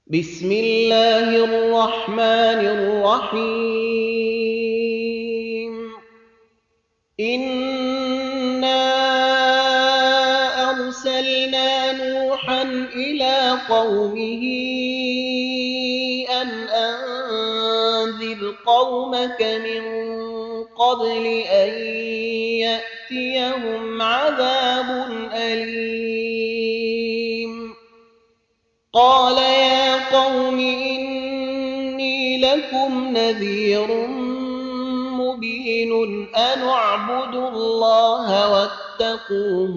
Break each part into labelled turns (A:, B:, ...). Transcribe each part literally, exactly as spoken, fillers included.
A: بسم الله الرحمن الرحيم إنا أرسلنا نوحا إلى قومه أن أنذر قومك من قبل أن يأتيهم عذاب أليم قال يا قوم إني لكم نذير مبين أن اعبدوا الله واتقوه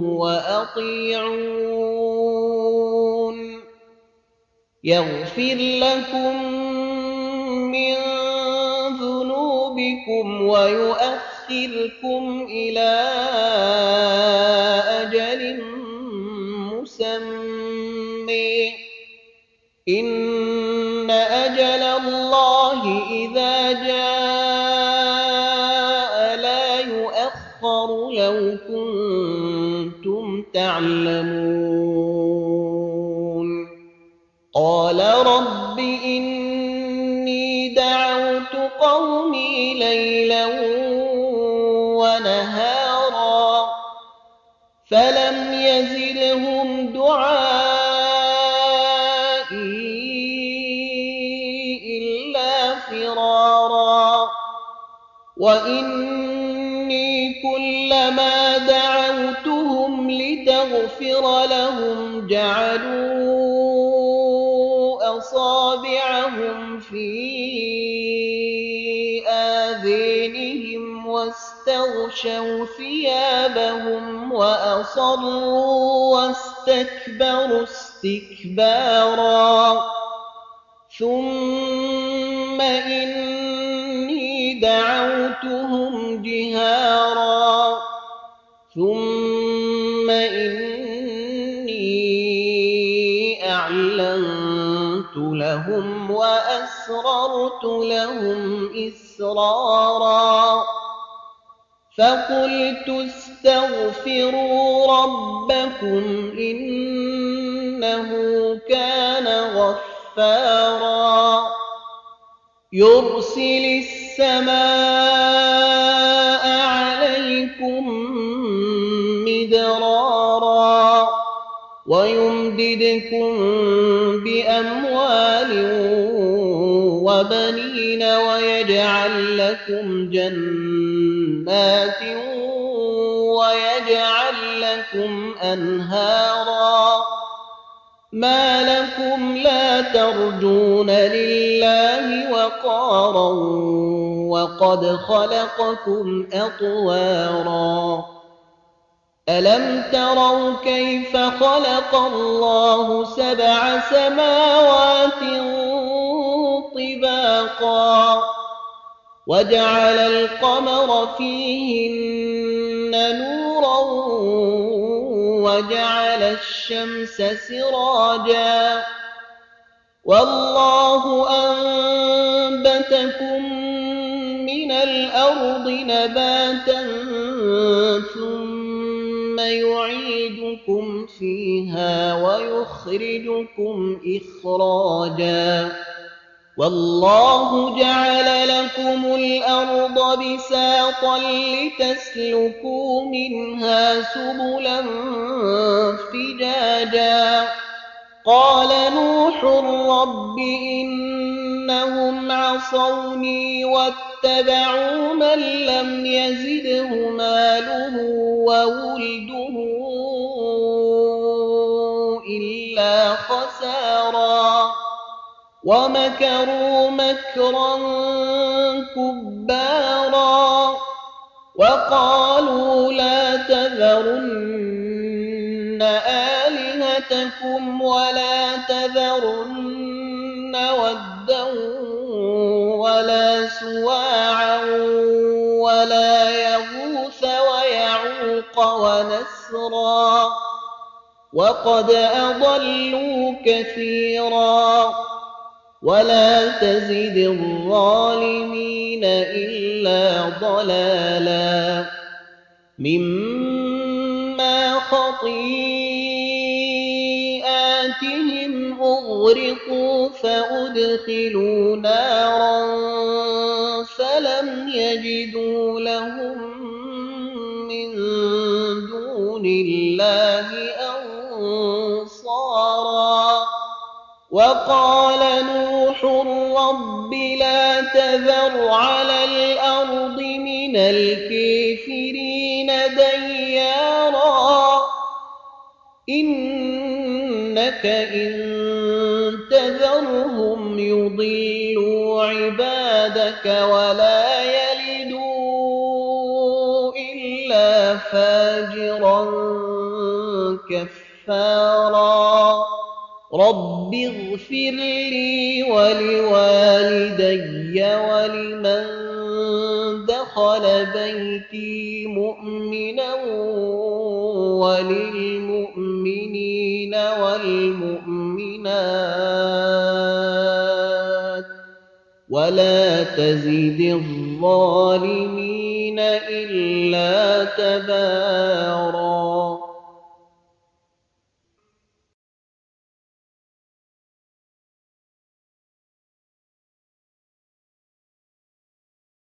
A: وأطيعون يغفر لكم من ذنوبكم ويؤخركم إلى أجل مسمى إن أجل الله إذا جاء لا يؤخر لو كنتم تعلمون قال رب إني دعوت قومي ليلا ونهارا فلم يزدهم دعائي فرارا وإني كلما دعوتهم لتغفر لهم جعلوا أصابعهم في آذانهم واستغشوا ثيابهم وأصروا واستكبروا استكبارا ثم إني دعوتهم جهارا ثم إني أعلنت لهم وأسررت لهم إسرارا فقلت استغفروا ربكم إنه كان غفارا يرسل السماء عليكم مدرارا ويمددكم بأموال وبنين ويجعل لكم جنات ويجعل لكم أنهارا ما لكم لا ترجون لله وقارا وقد خلقكم أطوارا ألم تروا كيف خلق الله سبع سماوات طباقا وجعل القمر فيهن نورا وجعل الشمس سراجا والله أنبتكم من الأرض نباتا ثم يعيدكم فيها ويخرجكم إخراجا والله جعل لكم الأرض بساطا لتسلكوا منها سبلا فجاجا قال نوح رب إنهم عصوني واتبعوا من لم يزده ماله وولده إلا خسارا ومكروا مكرا كبارا وقالوا لا تذرن آلهتكم ولا تذرن ودا ولا سواعا ولا يغوث ويعوق ونسرا وقد أضلوا كثيرا ولا تزد الظالمين إلا ضلالا مما خطيئاتهم أغرقوا فأدخلوا نارا فلم يجدوا لهم من دون الله أنصارا وقال نوح رب لا تذر على الأرض من الكافرين ديارا إنك إن تذرهم يضلوا عبادك ولا يلدوا إلا فاجرا كفارا رب اغفر لي ولوالدي ولمن دخل بيتي مؤمنا وللمؤمنين والمؤمنات ولا تزد الظالمين إلا تبارا